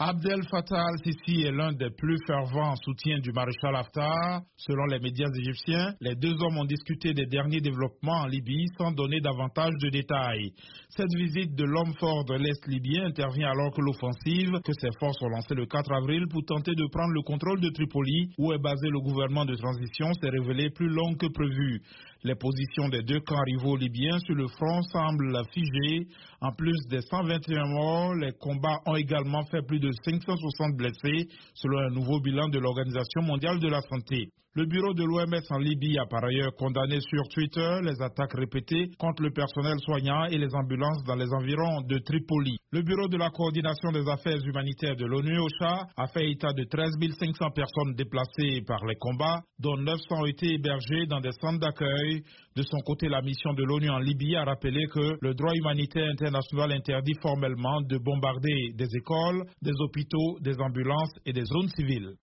Abdel Fattah al-Sisi est l'un des plus fervents soutiens du maréchal Haftar. Selon les médias égyptiens, les deux hommes ont discuté des derniers développements en Libye sans donner davantage de détails. Cette visite de l'homme fort de l'Est libyen intervient alors que l'offensive que ses forces ont lancée le 4 avril pour tenter de prendre le contrôle de Tripoli, où est basé le gouvernement de transition, s'est révélée plus longue que prévu. Les positions des deux camps rivaux libyens sur le front semblent figées. En plus des 121 morts, les combats ont également fait plus de 560 blessés, selon un nouveau bilan de l'Organisation mondiale de la santé. Le bureau de l'OMS en Libye a par ailleurs condamné sur Twitter les attaques répétées contre le personnel soignant et les ambulances dans les environs de Tripoli. Le bureau de la coordination des affaires humanitaires de l'ONU, OCHA, a fait état de 13 500 personnes déplacées par les combats, dont 900 ont été hébergées dans des centres d'accueil. De son côté, la mission de l'ONU en Libye a rappelé que le droit humanitaire international interdit formellement de bombarder des écoles, des hôpitaux, des ambulances et des zones civiles.